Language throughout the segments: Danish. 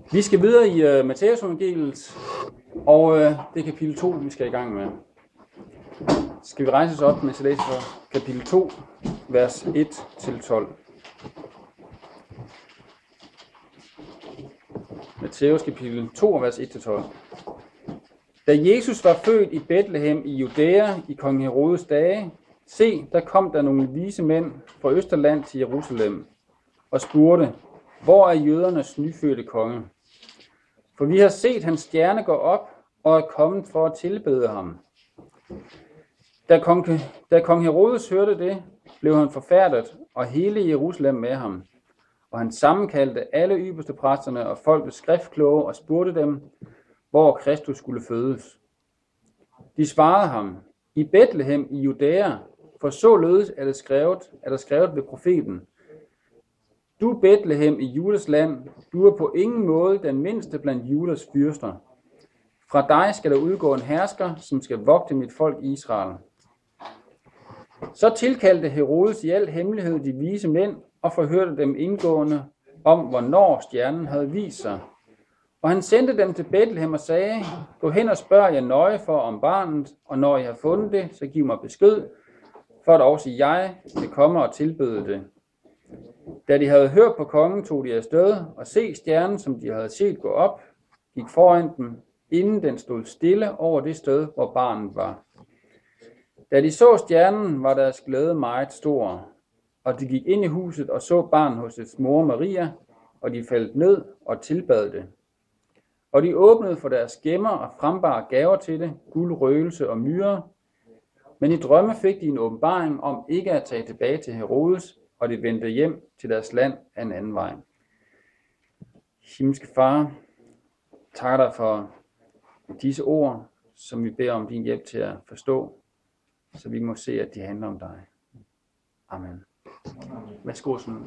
Vi skal videre i Matthæus evangeliet, og det er kapitel 2, vi skal i gang med. Skal vi rejse os op, mens jeg læser fra kapitel 2, vers 1-12. Matthæus kapitel 2, vers 1-12. Da Jesus var født i Bethlehem i Judæa i kong Herodes dage, se, der kom der nogle vise mænd fra Østerland til Jerusalem og spurgte, hvor er jødernes nyfødte konge? For vi har set hans stjerne gå op og er kommet for at tilbede ham. Da kong Herodes hørte det, blev han forfærdet, og hele Jerusalem med ham. Og han sammenkaldte alle ypperste præsterne og folkets skriftkloge og spurgte dem, hvor Kristus skulle fødes. De svarede ham, i Bethlehem i Judæa, for således er der skrevet ved profeten. Du Bethlehem i Judas land, du er på ingen måde den mindste blandt Judas fyrster. Fra dig skal der udgå en hersker, som skal vogte mit folk Israel. Så tilkaldte Herodes i al hemmelighed de vise mænd og forhørte dem indgående om, hvornår stjernen havde vist sig. Og han sendte dem til Bethlehem og sagde, gå hen og spørg jer nøje for om barnet, og når I har fundet det, så giv mig besked, for at også jeg vil komme og tilbede det. Da de havde hørt på kongen, tog de afsted og se stjernen, som de havde set gå op, gik foran dem, inden den stod stille over det sted, hvor barnet var. Da de så stjernen, var deres glæde meget stor, og de gik ind i huset og så barnet hos dets mor Maria, og de faldt ned og tilbad det. Og de åbnede for deres gemmer og frembar gaver til det, guld, røgelse og myrer. Men i drømme fik de en åbenbaring om ikke at tage tilbage til Herodes, og de vendte hjem til deres land af en anden vej. Himmelske Far, takker dig for disse ord, som vi beder om din hjælp til at forstå, så vi må se, at de handler om dig. Amen. Værsgo sådan.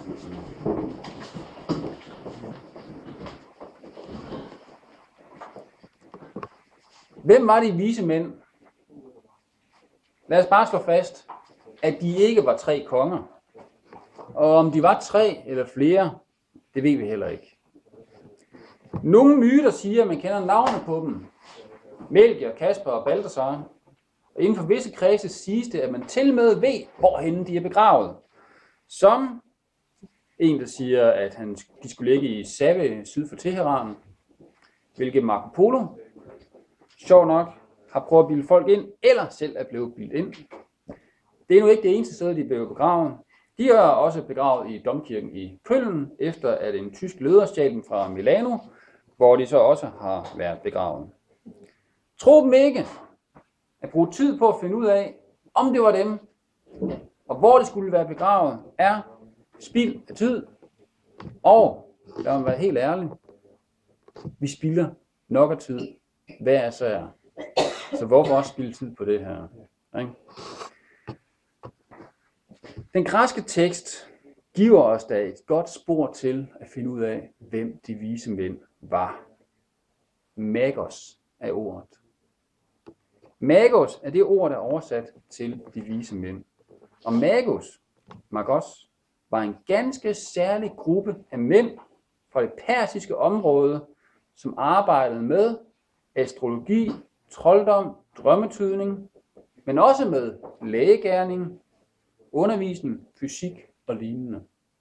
Hvem var de vise mænd? Lad os bare slå fast, at de ikke var 3 konger. Og om de var 3 eller flere, det ved vi heller ikke. Nogle myter siger, at man kender navne på dem. Melchior, Kasper og Balthasar. Og inden for visse kredse siges det, at man til med ved, hvorhenne de er begravet. Som en, der siger, at de skulle ligge i Save syd for Teheran, hvilket Marco Polo, sjov nok, har prøvet at bilde folk ind, eller selv er blevet bildt ind. Det er nu ikke det eneste sted, de blev begravet. De er også begravet i domkirken i Køln, efter at en tysk leder stjal dem fra Milano, hvor de så også har været begravet. Tro dem ikke at bruge tid på at finde ud af, om det var dem, og hvor de skulle være begravet, er spild af tid. Og, lad mig være helt ærlig, vi spilder nok af tid, hver især. Så hvorfor også spilde tid på det her? Ikke? Den græske tekst giver os da et godt spor til at finde ud af, hvem de vise mænd var. Magos er ordet. Magos er det ord, der er oversat til de vise mænd. Og magos, var en ganske særlig gruppe af mænd fra det persiske område, som arbejdede med astrologi, trolddom, drømmetydning, men også med lægegerning, undervisning, fysik og lignende.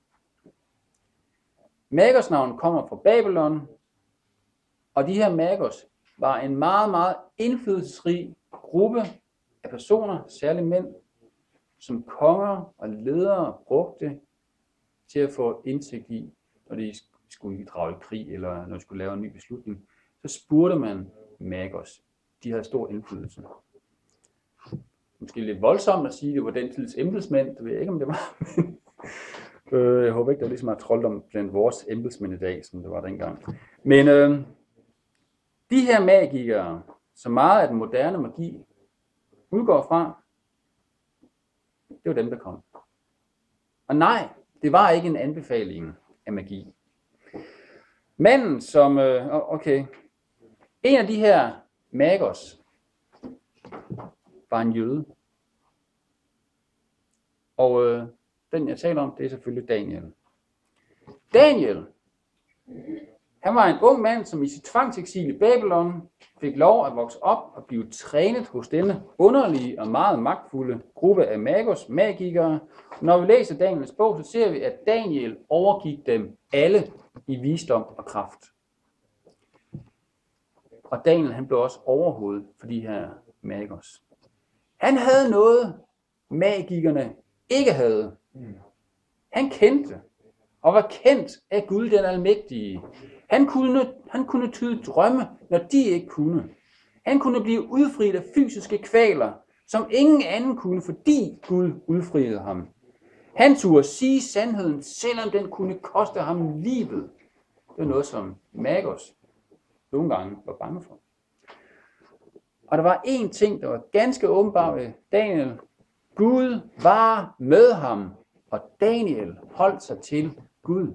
Magos navn kommer fra Babylon, og de her magos var en meget, meget indflydelsesrig gruppe af personer, særligt mænd, som konger og ledere brugte til at få indsigt i, når de skulle drage i krig, eller når de skulle lave en ny beslutning. Så spurgte man magos. De havde stor indflydelse. Måske lidt voldsomt at sige, at det var den tids embedsmænd. Det ved jeg ikke, om det var. Jeg håber ikke, der er lige så meget trolddom blandt vores embedsmænd i dag, som det var dengang. Men de her magikere, så meget af den moderne magi udgår fra, det var dem, der kom. Og nej, det var ikke en anbefaling af magi. Manden, som, en af de her magos, var en jøde. Og den, jeg taler om, det er selvfølgelig Daniel. Daniel, Han var en ung mand, som i sit tvangseksil i Babylon fik lov at vokse op og blive trænet hos denne underlige og meget magtfulde gruppe af magikere. Når vi læser Daniels bog, så ser vi, at Daniel overgik dem alle i visdom og kraft. Og Daniel han blev også overhovedet for de her magos. Han havde noget, magikerne ikke havde. Han kendte og var kendt af Gud den almægtige. Han kunne tyde drømme, når de ikke kunne. Han kunne blive udfriet af fysiske kvaler, som ingen anden kunne, fordi Gud udfriede ham. Han turde sige sandheden, selvom den kunne koste ham livet. Det var noget, som magos nogle gange var bange for. Og der var én ting, der var ganske åbenbar ved Daniel. Gud var med ham, og Daniel holdt sig til Gud.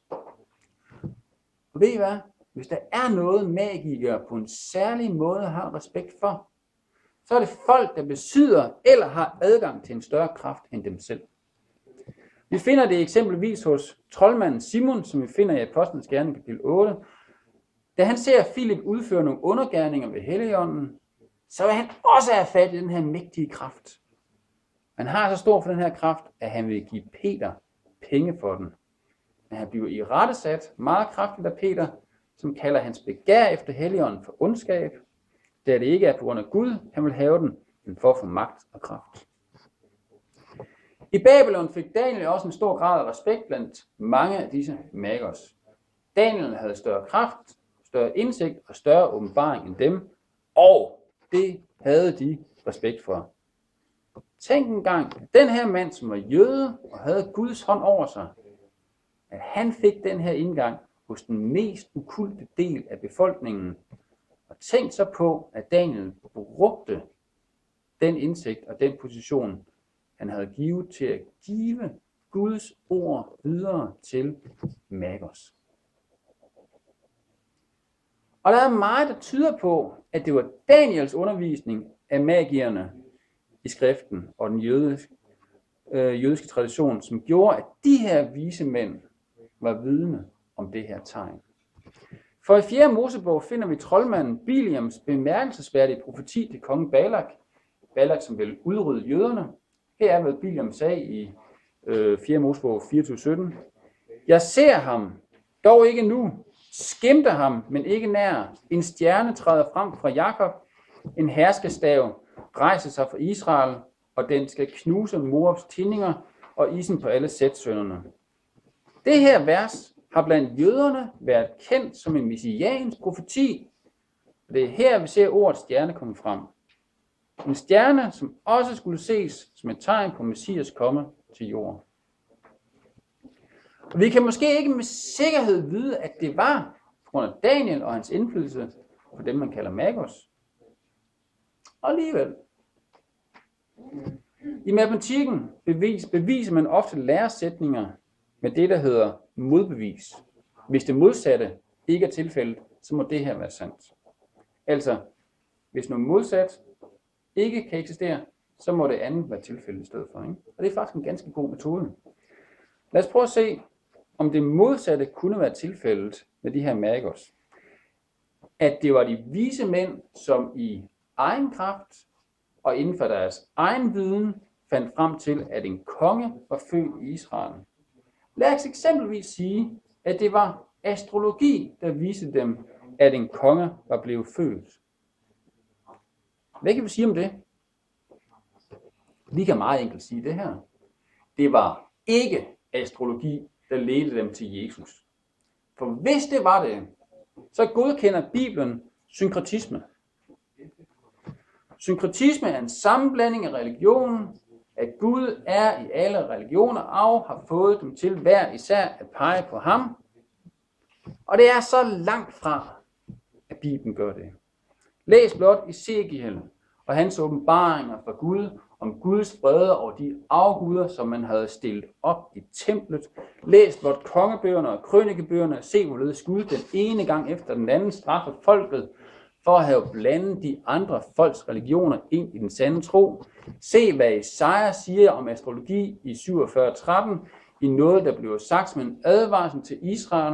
Og ved I hvad? Hvis der er noget, magikere på en særlig måde har respekt for, så er det folk, der besidder eller har adgang til en større kraft end dem selv. Vi finder det eksempelvis hos troldmanden Simon, som vi finder i Apostlenes Gerninger kapitel 8. Da han ser Filip udføre nogle undergerninger ved Helligånden, så vil han også have fat i den her mægtige kraft. Han har så stor for den her kraft, at han vil give Peter penge for den. Men han bliver irettesat meget kraftigt af Peter, som kalder hans begær efter Helligånden for ondskab, da det ikke er på grund af Gud, han vil have den, men for at få magt og kraft. I Babylon fik Daniel også en stor grad af respekt blandt mange af disse magos. Daniel havde større kraft, større indsigt og større åbenbaring end dem, og det havde de respekt for. Tænk engang, at den her mand, som var jøde og havde Guds hånd over sig, at han fik den her indgang hos den mest ukulte del af befolkningen. Og tænk så på, at Daniel brugte den indsigt og den position, han havde givet til at give Guds ord videre til magos. Og der er meget, der tyder på, at det var Daniels undervisning af magierne i skriften og den jødiske tradition, som gjorde, at de her vise mænd var vidne om det her tegn. For i 4. Mosebog finder vi troldmanden Biliams bemærkelsesværdige profeti til kongen Balak. Balak, som ville udrydde jøderne. Her er, hvad Biliam sagde i 4. Mosebog 24:17. Jeg ser ham, dog ikke nu. Skimter ham, men ikke nær. En stjerne træder frem fra Jakob. En herskestav rejser sig fra Israel, og den skal knuse Moabs tinninger og isen på alle sætsønnerne. Det her vers har blandt jøderne været kendt som en messiansk profeti. Det er her, vi ser ordet stjerne komme frem. En stjerne, som også skulle ses som et tegn på Messias komme til jorden. Og vi kan måske ikke med sikkerhed vide, at det var på grund af Daniel og hans indflydelse på dem, man kalder magos. Og alligevel. I matematikken beviser man ofte læresætninger med det, der hedder modbevis. Hvis det modsatte ikke er tilfældet, så må det her være sandt. Altså, hvis noget modsat ikke kan eksistere, så må det andet være tilfældet i stedet for. Ikke? Og det er faktisk en ganske god metode. Lad os prøve at se, om det modsatte kunne være tilfældet med de her magos. At det var de vise mænd, som i egen kraft og inden for deres egen viden fandt frem til, at en konge var født i Israel. Lad os eksempelvis sige, at det var astrologi, der viste dem, at en konge var blevet født. Hvad kan vi sige om det? Vi kan meget enkelt sige det her. Det var ikke astrologi, der ledte dem til Jesus. For hvis det var det, så godkender Bibelen synkretisme. Synkretisme er en sammenblanding af religionen, at Gud er i alle religioner og har fået dem til hver især at pege på ham. Og det er så langt fra, at Bibelen gør det. Læs blot Ezekiel og hans åbenbaringer fra Gud om Guds vrede over de afguder, som man havde stillet op i templet. Læs blot kongebøgerne og krønikebøgerne og se, hvorledes Gud den ene gang efter den anden straffer folket for at have blandet de andre folks religioner ind i den sande tro. Se, hvad Esaja siger om astrologi i 47:13, i noget, der bliver sagt som en advarsel til Israel,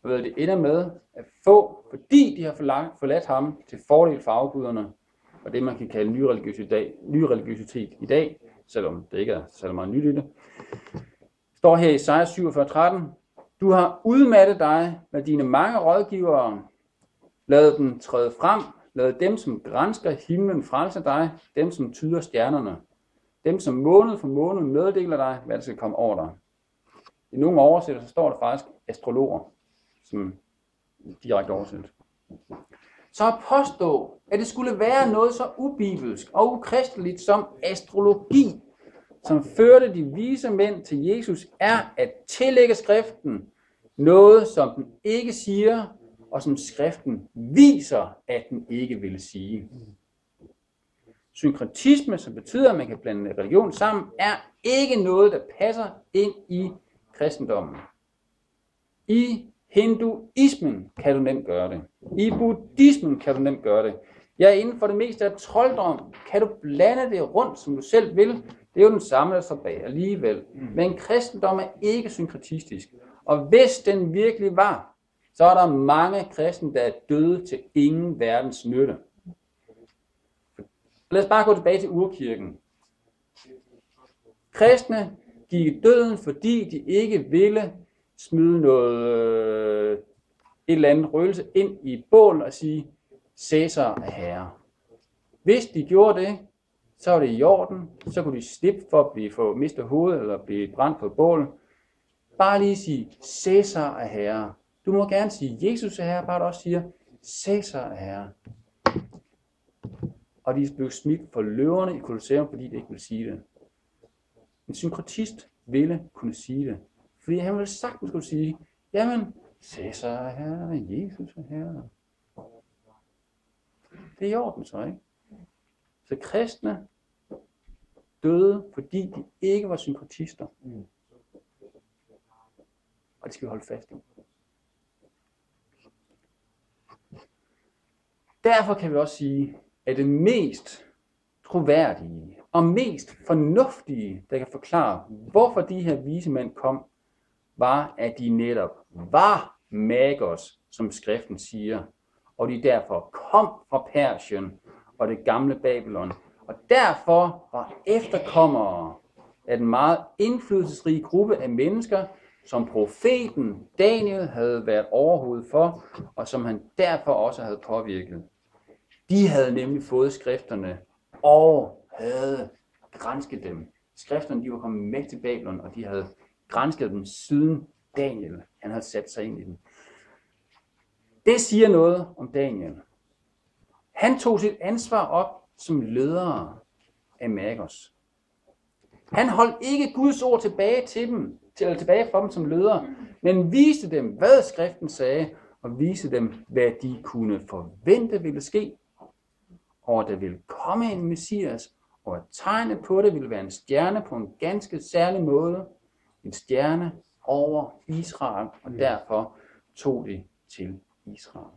hvad det ender med at få, fordi de har forladt ham til fordel for afguderne, og det man kan kalde ny religiøsitet i dag, selvom det ikke er særlig meget nyt i det. Det står her i Esajas 47:13. Du har udmattet dig med dine mange rådgivere. Lad dem træde frem. Lad dem, som gransker himlen, frelse dig. Dem, som tyder stjernerne. Dem, som måned for måned meddeler dig, hvad der skal komme over dig. I nogle oversættelser står der faktisk astrologer, som direkte oversættelse. Så at påstå, at det skulle være noget så ubibelsk og ukristeligt som astrologi, som førte de vise mænd til Jesus, er at tillægge skriften noget, som den ikke siger, og som skriften viser, at den ikke vil sige. Synkretisme, som betyder, at man kan blande religion sammen, er ikke noget, der passer ind i kristendommen. I hinduismen kan du nemt gøre det. I buddhismen kan du nemt gøre det. Ja, inden for det meste af trolddom kan du blande det rundt, som du selv vil. Det er jo den samme, der står bag alligevel. Men kristendom er ikke synkretistisk. Og hvis den virkelig var, så er der mange kristne, der er døde til ingen verdens nytte. Lad os bare gå tilbage til urkirken. Kristne gik i døden, fordi de ikke ville smide et eller andet røgelse ind i bål og sige, Cæsar er herre. Hvis de gjorde det, så var det i orden, så kunne de slippe for at få mistet hovedet eller blive brændt på bål. Bare lige sige, Cæsar er herre. Du må gerne sige, Jesus er herre, bare du også siger, Cæsar er herre. Og de blev smidt for løverne i Colosseum, fordi de ikke ville sige det. En synkrotist ville kunne sige det. Fordi han ville sagtens kunne sige, jamen, Cæsar er herre, Jesus er herre. Det er i orden så, ikke? Så kristne døde, fordi de ikke var synkrotister. Og det skal vi holde fast i. Derfor kan vi også sige, at det mest troværdige og mest fornuftige, der kan forklare, hvorfor de her vise mænd kom, var, at de netop var magos, som skriften siger, og de derfor kom fra Persien og det gamle Babylon, og derfor var efterkommere af den meget indflydelsesrige gruppe af mennesker, som profeten Daniel havde været overhoved for, og som han derfor også havde påvirket. De havde nemlig fået skrifterne og havde gransket dem. Skrifterne de var kommet med til Babylon, og de havde gransket dem siden Daniel. Han havde sat sig ind i dem. Det siger noget om Daniel. Han tog sit ansvar op som leder af magos. Han holdt ikke Guds ord tilbage for dem som ledere, men viste dem, hvad skriften sagde, og viste dem, hvad de kunne forvente ville ske, og at der ville komme en Messias, og at tegnet på det ville være en stjerne på en ganske særlig måde, en stjerne over Israel, og derfor tog de til Israel.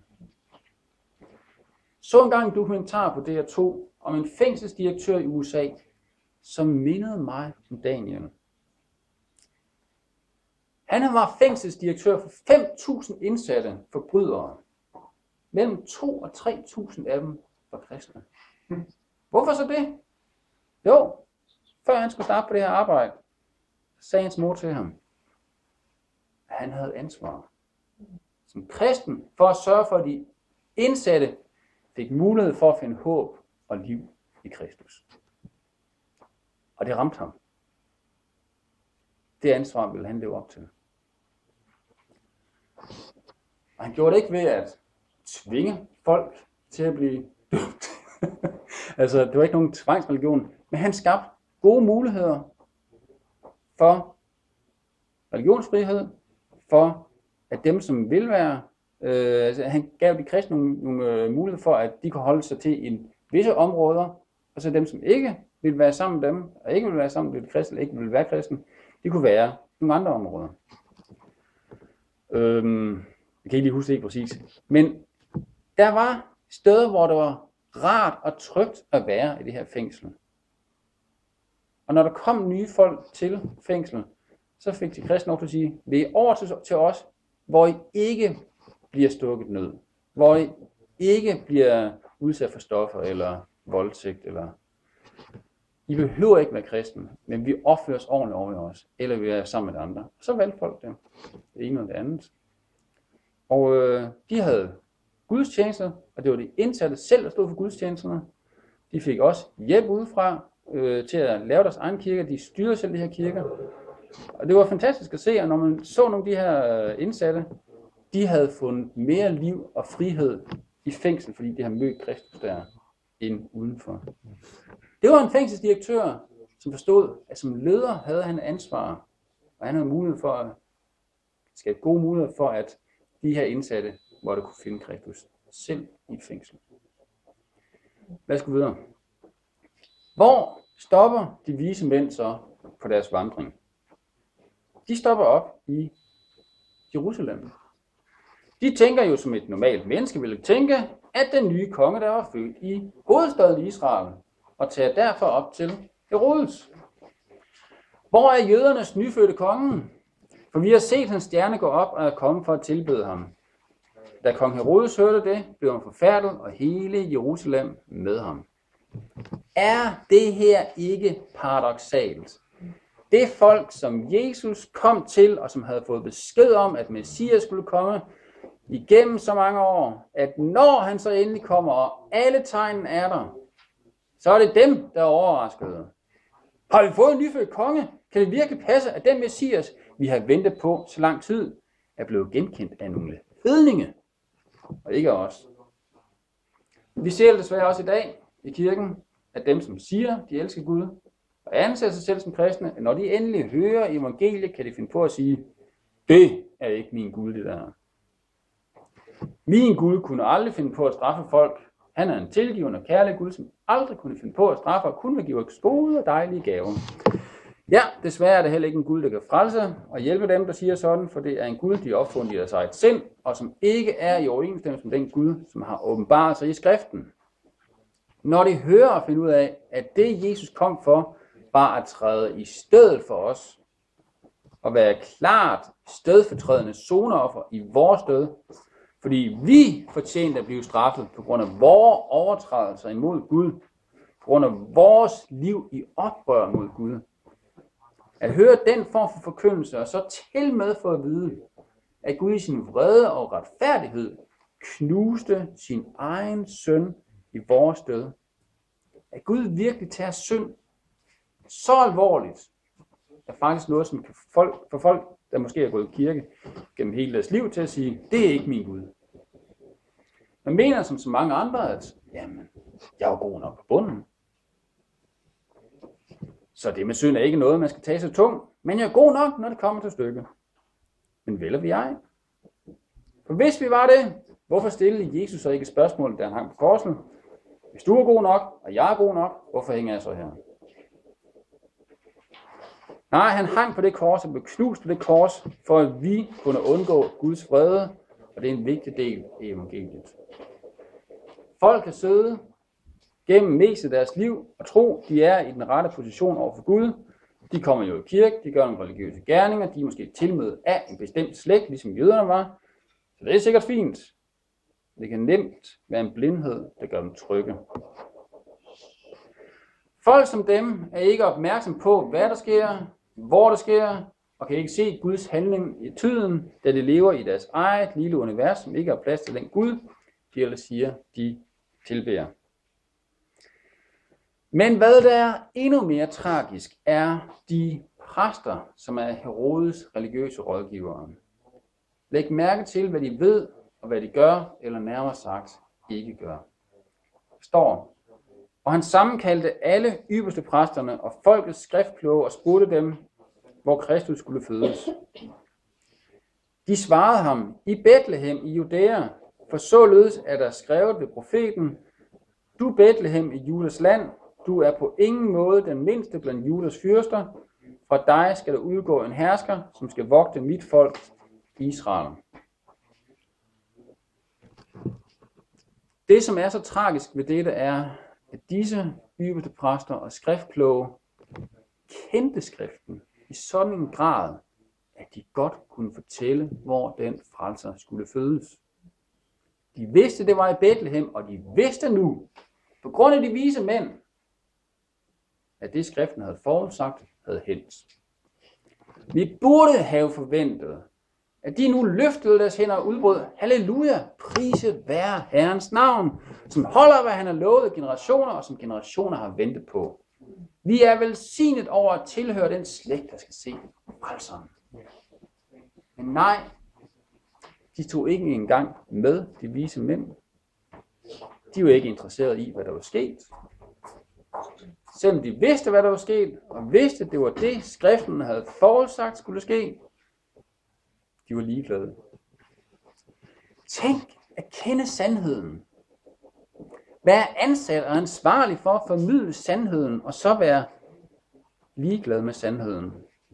Så en gang en dokumentar på DR2 om en fængselsdirektør i USA, som mindede mig om Daniel. Han var fængselsdirektør for 5.000 indsatte forbrydere. Mellem 2.000 og 3.000 af dem var kristne. Hvorfor så det? Jo, før han skulle starte på det her arbejde, sagde hans mor til ham, at han havde ansvar som kristen for at sørge for, at de indsatte fik mulighed for at finde håb og liv i Kristus. Og det ramte ham. Det ansvar ville han leve op til. Og han gjorde det ikke ved at tvinge folk til at blive døbt. Altså, det var ikke nogen tvangsreligion, men han skabte gode muligheder for religionsfrihed, for at dem, som vil være, han gav de kristne nogle muligheder for, at de kunne holde sig til en visse områder, og så dem, som ikke ville være sammen med dem, og ikke ville være sammen med de kristne, eller ikke ville være kristne, de kunne være nogle andre områder. Jeg kan ikke lige huske det præcis. Men der var steder, hvor det var rart og trygt at være i det her fængsel. Og når der kom nye folk til fængslet, så fik de kristne lov til at sige, vil I over til os, hvor I ikke bliver stukket ned, hvor I ikke bliver udsat for stoffer eller voldtægt, eller I behøver ikke være kristen, men vi opfører os ordentligt over i os, eller vi er sammen med andre. Så valgte folk det. Det ene og det andet. Og de havde gudstjenester, og det var de indsatte selv, der stod for gudstjenesterne. De fik også hjælp udefra til at lave deres egen kirker. De styrede selv de her kirker. Og det var fantastisk at se, at når man så nogle af de her indsatte, de havde fundet mere liv og frihed i fængsel, fordi de havde mødt Kristus der end udenfor. Det var en fængselsdirektør, som forstod, at som leder havde han ansvar, og han havde mulighed for at skabe gode muligheder for, at de her indsatte måtte kunne finde Kristus selv i fængsel. Lad os gå videre. Hvor stopper de vise mænd så på deres vandring? De stopper op i Jerusalem. De tænker jo, som et normalt menneske ville tænke, at den nye konge, der var født i hovedstaden Israel, og tager derfor op til Herodes. Hvor er jødernes nyfødte konge? For vi har set hans stjerne gå op og er kommet for at tilbede ham. Da kong Herodes hørte det, blev han forfærdet, og hele Jerusalem med ham. Er det her ikke paradoksalt? Det folk, som Jesus kom til, og som havde fået besked om, at Messias skulle komme igennem så mange år, at når han så endelig kommer, og alle tegnen er der, så er det dem, der er overraskede. Har vi fået en nyfødt konge? Kan det virkelig passe, at den Messias, vi har ventet på så lang tid, er blevet genkendt af nogle hedninge, og ikke af os? Vi ser det desværre også i dag i kirken, at dem, som siger, de elsker Gud, og anser sig selv som kristne, at når de endelig hører evangeliet, kan de finde på at sige, det er ikke min Gud, det der. Min Gud kunne aldrig finde på at straffe folk. Han er en tilgivende og kærlig Gud, som aldrig kunne finde på at straffe og kun vil give os gode og dejlige gaver. Ja, desværre er det heller ikke en Gud, der kan frelse og hjælpe dem, der siger sådan, for det er en Gud, de er opfundet i deres eget sind, og som ikke er i overensstemmelse med den Gud, som har åbenbaret sig i skriften. Når de hører og finder ud af, at det Jesus kom for, var at træde i stedet for os, og være klart stedfortrædende zoneoffer i vores sted, fordi vi fortjente at blive straffet på grund af vores overtrædelser imod Gud, på grund af vores liv i oprør mod Gud. At høre den form for forkyndelse, og så til med for at vide, at Gud i sin vrede og retfærdighed knuste sin egen søn i vores sted. At Gud virkelig tager synd så alvorligt, er faktisk noget, som kan for folk, der måske har gået i kirke gennem hele deres liv, til at sige, det er ikke min Gud. Man mener som så mange andre, at jamen, jeg er god nok på bunden. Så det med synd er ikke noget, man skal tage så tungt, men jeg er god nok, når det kommer til stykket. Men vel er vi ej. For hvis vi var det, hvorfor stillede Jesus så ikke et spørgsmål, da han hang på korset? Hvis du er god nok, og jeg er god nok, hvorfor hænger jeg så her? Nej, han hang på det kors og blev knust på det kors, for at vi kunne undgå Guds vrede, og det er en vigtig del af evangeliet. Folk kan sidde gennem mest af deres liv og tro, de er i den rette position over for Gud. De kommer jo i kirke, de gør nogle religiøse gerninger, de er måske tilmed af en bestemt slægt, ligesom jøderne var. Så det er sikkert fint. Det kan nemt være en blindhed, der gør dem trygge. Folk som dem er ikke opmærksom på, hvad der sker, hvor det sker, og kan ikke se Guds handling i tiden, da de lever i deres eget lille univers, som ikke har plads til den Gud, de ellers siger, de tilbeder. Men hvad der er endnu mere tragisk, er de præster, som er Herodes religiøse rådgivere. Læg mærke til, hvad de ved, og hvad de gør, eller nærmere sagt, ikke gør. Der står, og han sammenkaldte alle ypperste præsterne og folkets skriftkloge og spurgte dem, hvor Kristus skulle fødes. De svarede ham, i Betlehem i Judæa, for således er der skrevet ved profeten, du Betlehem i Judas land, du er på ingen måde den mindste blandt Judas fyrster, fra dig skal der udgå en hersker, som skal vogte mit folk, Israel. Det, som er så tragisk ved dette, er, at disse ypperste præster og skriftkloge kendte skriften i sådan en grad, at at de godt kunne fortælle, hvor den frelser skulle fødes. De vidste, det var i Bethlehem, og de vidste nu, på grund af de vise mænd, at det skriften havde forudsagt, havde hændt. Vi burde have forventet, at de nu løftede deres hænder og udbrød, halleluja, priset være Herrens navn, som holder, hvad han har lovet generationer, og som generationer har ventet på. Vi er velsignet over at tilhøre den slægt, der skal se frelseren. Men nej, de tog ikke engang med, de vise mænd. De var ikke interesseret i, hvad der var sket. Selvom de vidste, hvad der var sket, og vidste, at det var det, skriften havde forudsagt skulle ske, de var ligeglade. Tænk at kende sandheden. Være ansat og ansvarlig for at formidle sandheden, og så være ligeglad med sandheden.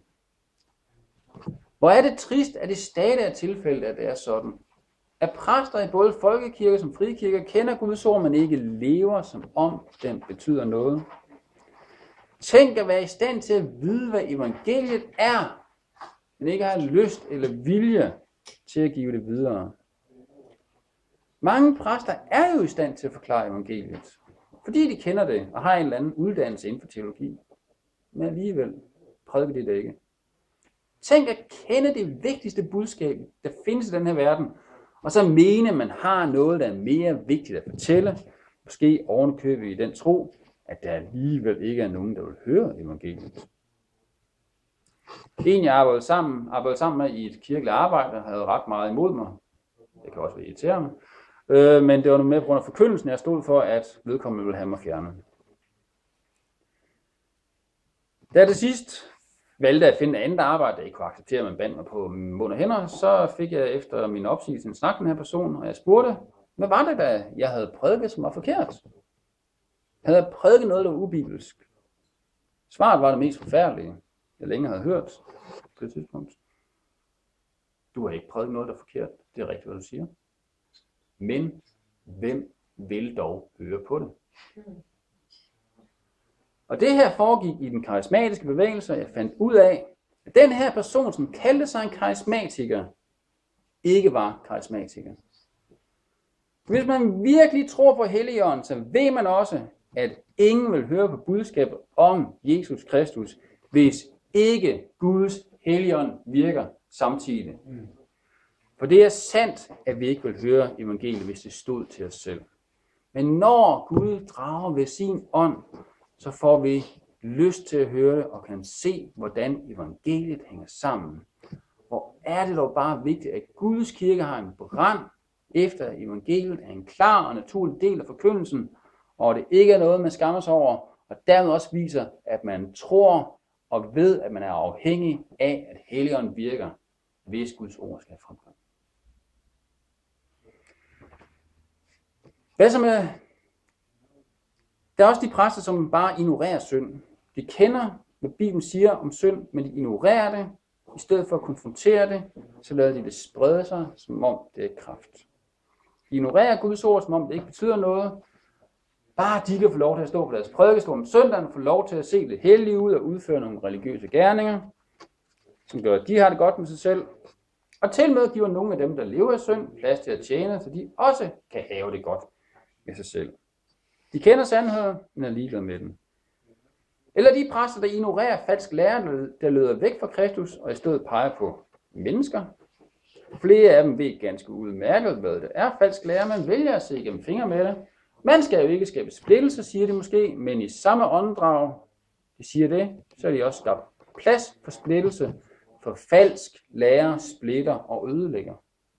Hvor er det trist, at det stadig er tilfældet, at det er sådan. At præster i både folkekirker som frikirker kender Guds ord, men ikke lever, som om den betyder noget. Tænk at være i stand til at vide, hvad evangeliet er, men ikke har lyst eller vilje til at give det videre. Mange præster er jo i stand til at forklare evangeliet, fordi de kender det og har en eller anden uddannelse inden for teologi. Men alligevel prædiker de det ikke. Tænk at kende det vigtigste budskab, der findes i den her verden, og så mene, at man har noget, der er mere vigtigt at fortælle, måske ovenkøbet i den tro, at der alligevel ikke er nogen, der vil høre evangeliet. En, jeg arbejdede sammen med i et kirkeligt arbejde, havde ret meget imod mig. Det kan også være irriterende. Men det var noget med på grund af forkyndelsen, jeg stod for, at vedkommende ville have mig fjernet. Da jeg til sidst valgte at finde et andet arbejde, der ikke kunne acceptere, at man bandt mig på mund og hænder, så fik jeg efter min opsigelse en snak med den her person, og jeg spurgte, hvad var det, der jeg havde prædiket, som var forkert? Havde jeg prædiket noget, der var ubibelsk? Svaret var det mest forfærdelige, jeg længe havde hørt på det tidspunkt. Du har ikke prædiket noget, der er forkert. Det er rigtigt, hvad du siger. Men hvem vil dog høre på det? Og det her foregik i den karismatiske bevægelse, og jeg fandt ud af, at den her person, som kaldte sig en karismatiker, ikke var karismatiker. Hvis man virkelig tror på Helligånden, så ved man også, at ingen vil høre på budskabet om Jesus Kristus, hvis ikke Guds Helligånd virker samtidig. For det er sandt, at vi ikke vil høre evangeliet, hvis det stod til os selv. Men når Gud drager ved sin ånd, så får vi lyst til at høre det og kan se, hvordan evangeliet hænger sammen. Hvor er det dog bare vigtigt, at Guds kirke har en brand efter evangeliet er en klar og naturlig del af forkyndelsen, og det ikke er noget, man skammer sig over, og dermed også viser, at man tror og ved, at man er afhængig af, at Helligånden virker, hvis Guds ord skal fremkomme. Hvad så med? Der er også de præster, som bare ignorerer synd. De kender, hvad Bibelen siger om synd, men de ignorerer det. I stedet for at konfrontere det, så lader de det sprede sig, som om det er kraft. De ignorerer Guds ord, som om det ikke betyder noget. Bare de kan få lov til at stå på deres prædikestol om søndagen, få lov til at se lidt hellige ud og udføre nogle religiøse gerninger, som gør, at de har det godt med sig selv. Og til med giver nogle af dem, der lever i synd, plads til at tjene, så de også kan have det godt med sig selv. De kender sandheden, men er ligeglade med den. Eller de præster, der ignorerer falsk lære, der leder væk fra Kristus, og i stedet peger på mennesker. Flere af dem ved ganske udmærket, hvad det er falsk lære, man vælger at se gennem fingre med det. Man skal jo ikke skabe splittelse, siger de måske, men i samme åndedrag, de siger det, så er de også skabt plads for splittelse, for falsk lære splitter og ødelægger.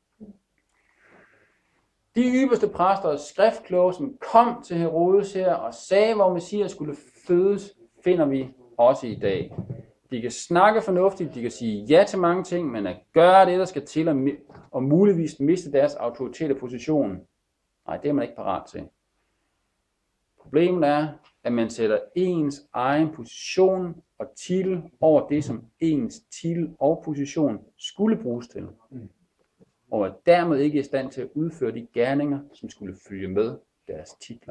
De ypperste præster og skriftkloge, som kom til Herodes her og sagde, hvor Messias skulle fødes, finder vi også i dag. De kan snakke fornuftigt, de kan sige ja til mange ting, men at gøre det, der skal til, og muligvis miste deres autoritet og position, nej, det er man ikke parat til. Problemet er, at man sætter ens egen position og titel over det, som ens titel og position skulle bruges til. Og er dermed ikke i stand til at udføre de gerninger, som skulle følge med deres titler.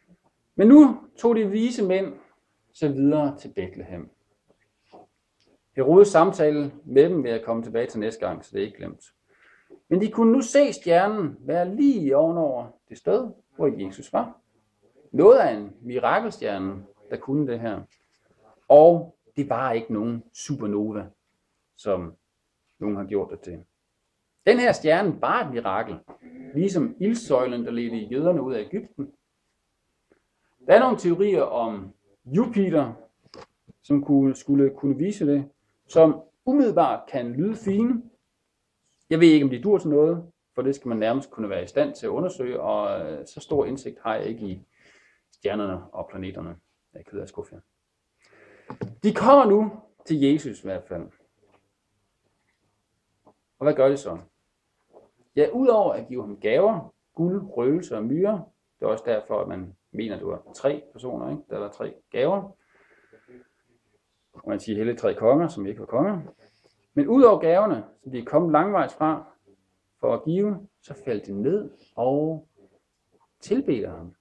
Men nu tog de vise mænd så videre til Bethlehem. Herodes samtale med dem vil jeg komme tilbage til næste gang, så det er ikke glemt. Men de kunne nu se stjernen være lige ovenover det sted, hvor Jesus var. Noget af en mirakelstjerne, der kunne det her. Og det var ikke nogen supernova, som nogen har gjort det til. Den her stjerne var et mirakel, ligesom ildsøjlen, der ledte jøderne ud af Egypten. Der er nogle teorier om Jupiter, som skulle kunne vise det, som umiddelbart kan lyde fine. Jeg ved ikke, om de dur til noget, for det skal man nærmest kunne være i stand til at undersøge, og så stor indsigt har jeg ikke i stjernerne og planeterne. Jeg er ked af skuffe. De kommer nu til Jesus i hvert fald. Og hvad gør de så? Ja, udover at give ham gaver, guld, røgelse og myrer, det er også derfor, at man mener, at det var 3 personer, ikke? Der var 3 gaver. Og man siger hele 3 konger, som ikke var konger. Men udover gaverne, som de er kommet langvejs fra for at give, så faldt de ned og tilbeder ham.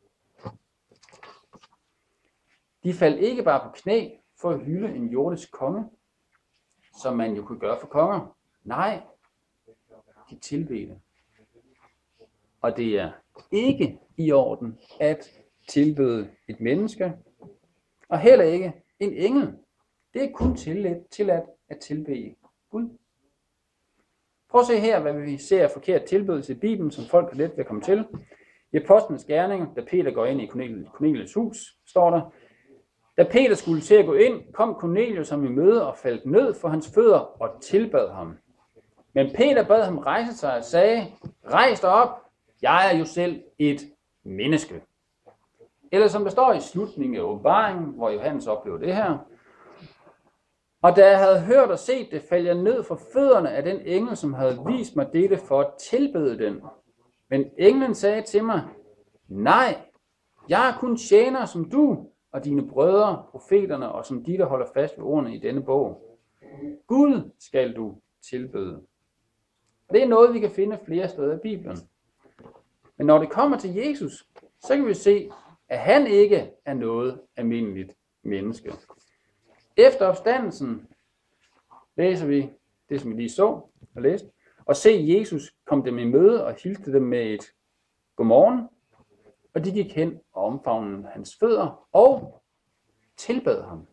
De faldt ikke bare på knæ for at hylde en jordisk konge, som man jo kunne gøre for konger. Nej, de tilbedte. Og det er ikke i orden at tilbede et menneske, og heller ikke en engel. Det er kun tilladt at tilbede Gud. Prøv at se her, hvad vi ser af forkert tilbedelse i Bibelen, som folk har let ved at komme til. I Apostlenes Gerninger, da Peter går ind i Cornelius hus, står der: Da Peter skulle til at gå ind, kom Cornelius ham i møde og faldt ned for hans fødder og tilbad ham. Men Peter bad ham rejse sig og sagde: Rejs dig op, jeg er jo selv et menneske. Eller som der står i slutningen af åbenbaringen, hvor Johannes oplever det her: Og da jeg havde hørt og set det, faldt jeg ned for fødderne af den engel, som havde vist mig dette for at tilbede den. Men englen sagde til mig: Nej, jeg er kun tjener som du og dine brødre, profeterne, og som de, der holder fast ved ordene i denne bog. Gud skal du tilbede. Det er noget, vi kan finde flere steder i Bibelen. Men når det kommer til Jesus, så kan vi se, at han ikke er noget almindeligt menneske. Efter opstandelsen læser vi det, som vi lige så og læste, og se Jesus kom dem i møde og hilste dem med et godmorgen, og de gik hen og omfavnede hans fødder og tilbad ham.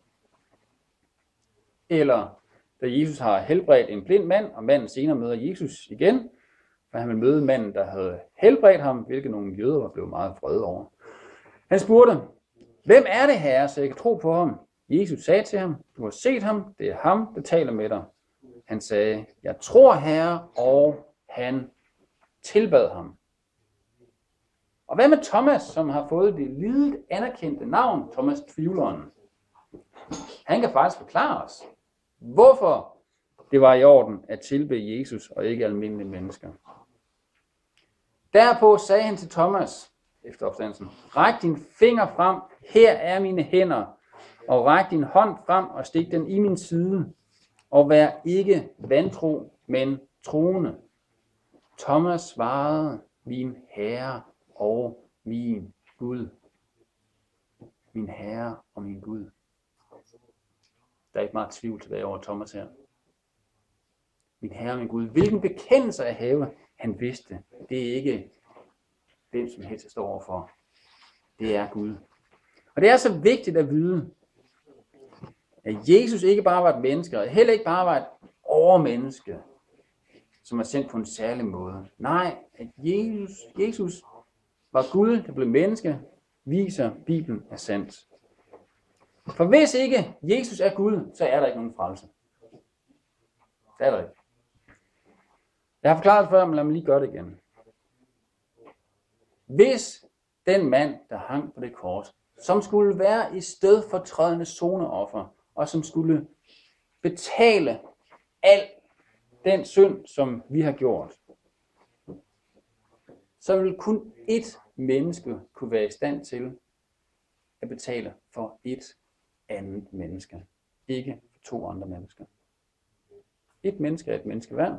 Eller da Jesus har helbredt en blind mand, og manden senere møder Jesus igen, for han vil møde manden, der havde helbredt ham, hvilket nogle jøder var blevet meget vrede over. Han spurgte: Hvem er det, herre, så jeg kan tro på ham? Jesus sagde til ham: Du har set ham, det er ham, der taler med dig. Han sagde: Jeg tror, herre, og han tilbad ham. Og hvad med Thomas, som har fået det lidet anerkendte navn, Thomas Tvivleren? Han kan faktisk forklare os, hvorfor det var i orden at tilbede Jesus og ikke almindelige mennesker. Derpå sagde han til Thomas efter opstandelsen: Ræk din finger frem, her er mine hænder, og ræk din hånd frem og stik den i min side, og vær ikke vantro, men troende. Thomas svarede: Min Herre og min Gud. Min Herre og min Gud. Der er ikke meget tvivl tilbage over Thomas her. Min Herre og min Gud. Hvilken bekendelse at have, han vidste. Det er ikke den, som helst står overfor. Det er Gud. Og det er så vigtigt at vide, at Jesus ikke bare var et menneske, og heller ikke bare var et overmenneske, som er sendt på en særlig måde. Nej, at Jesus var Gud, der blev menneske, viser Bibelen er sandt. For hvis ikke Jesus er Gud, så er der ikke nogen frelse. Det er der ikke. Jeg har forklaret det før, men lad mig lige gøre det igen. Hvis den mand, der hang på det kors, som skulle være i stedfortrædende zoneoffer, og som skulle betale al den synd, som vi har gjort, så vil kun ét menneske kunne være i stand til at betale for ét andet menneske. Ikke for 2 andre mennesker. Et menneske er et menneske værd.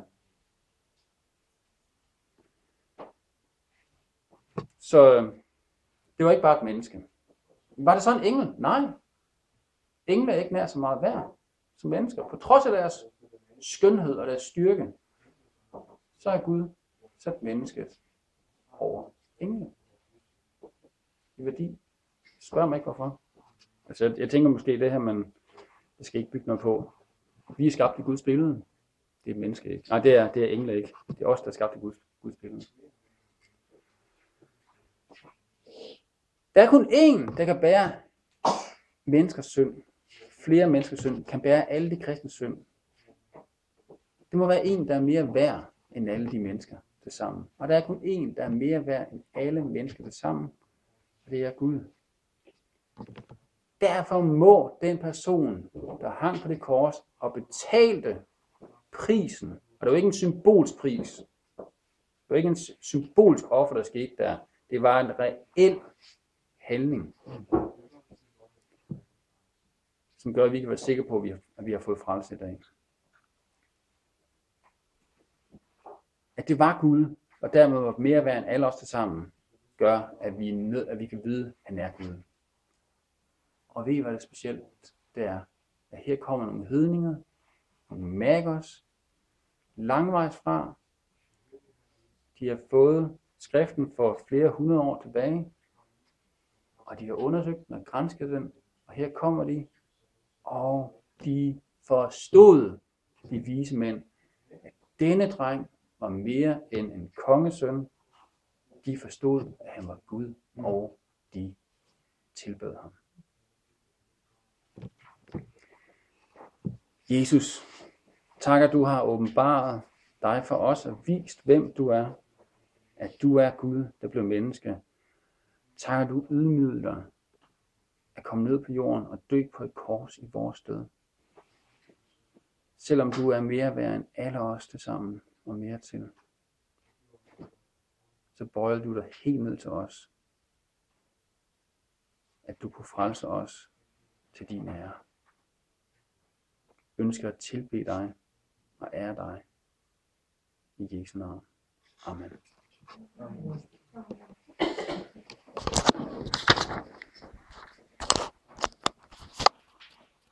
Så det var ikke bare et menneske. Var det så en engel? Nej. Engel er ikke nær så meget værd som mennesker. På trods af deres skønhed og deres styrke, så er Gud sat mennesket over engle. I værdi. Spørg mig ikke hvorfor. Altså, jeg tænker måske det her, men jeg skal ikke bygge noget på. Vi er skabt i Guds billede. Det er et menneske ikke. Nej, det er engle ikke. Det er os, der er skabt i Guds billede. Der er kun én, der kan bære menneskers synd. Flere menneskers synd kan bære alle de kristnes synd. Det må være en, der er mere værd end alle de mennesker til sammen. Og der er kun én, der er mere værd end alle mennesker til sammen. Og det er Gud. Derfor må den person, der hang på det kors og betalte prisen, og det var ikke en symbolsk pris, det var ikke en symbolsk offer, der skete der, det var en reel handling, som gør, at vi kan være sikre på, at vi har fået frelse i dag. At det var Gud, og dermed var mere værd end alle os til sammen, gør, at vi kan vide, at han er Gud. Og ved I, hvad det specielt det er? At her kommer nogle hedninger, nogle magos, langvejs fra. De har fået skriften for flere hundrede år tilbage, og de har undersøgt den og gransket den, og her kommer de, og de forstod, de vise mænd, at denne dreng var mere end en kongesøn. De forstod, at han var Gud, og de tilbød ham. Jesus, tak at du har åbenbaret dig for os og vist, hvem du er. At du er Gud, der blev menneske. Tak at du ydmygede dig at komme ned på jorden og dø på et kors i vores sted. Selvom du er mere værd end alle os til sammen og mere til, så bøjede du dig helt ned til os. At du kunne frelse os til din ære. Ønsker at tilbede dig og ære dig. I Jesu navn. Amen.